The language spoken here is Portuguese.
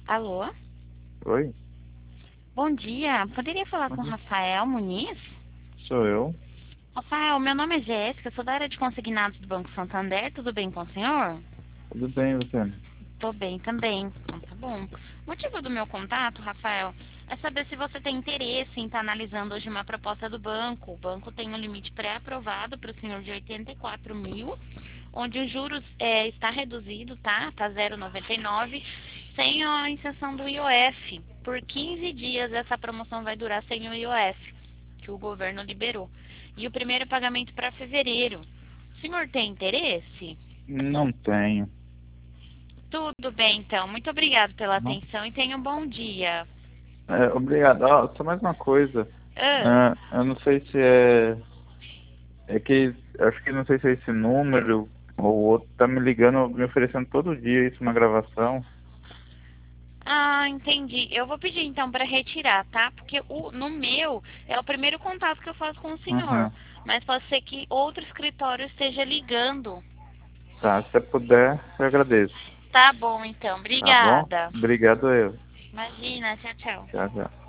Alô? Oi, Bom dia. Poderia falar com o Rafael Muniz? sou eu. Rafael, meu nome é Jéssica, sou da área de consignados do Banco Santander. Tudo bem com o senhor? Tudo bem, você? Tô bem também. Então tá bom. O motivo do meu contato, Rafael, é saber se você tem interesse em estar analisando hoje uma proposta do banco. O banco tem um limite pré-aprovado para o senhor de 84 mil, onde os juros está reduzido, tá? Tá 0,99, sem a isenção do IOF. Por 15 dias essa promoção vai durar sem o IOF, que o governo liberou. E o primeiro pagamento para fevereiro. O senhor tem interesse? Não tenho. Tudo bem, então. Muito obrigado pela Não. atenção e tenha um bom dia. Obrigado. Só mais uma coisa. Ah, Eu não sei se é. É que acho que não sei se é esse número ou outro tá me ligando, me oferecendo todo dia isso na gravação. entendi. Eu vou pedir então para retirar, tá? Porque no meu é o primeiro contato que eu faço com o senhor. Uhum. Mas pode ser que outro escritório esteja ligando. Tá, se você puder, eu agradeço. Tá bom, então. Tá bom? Obrigada. Obrigado eu. Imagina, tchau, tchau. Tchau, tchau.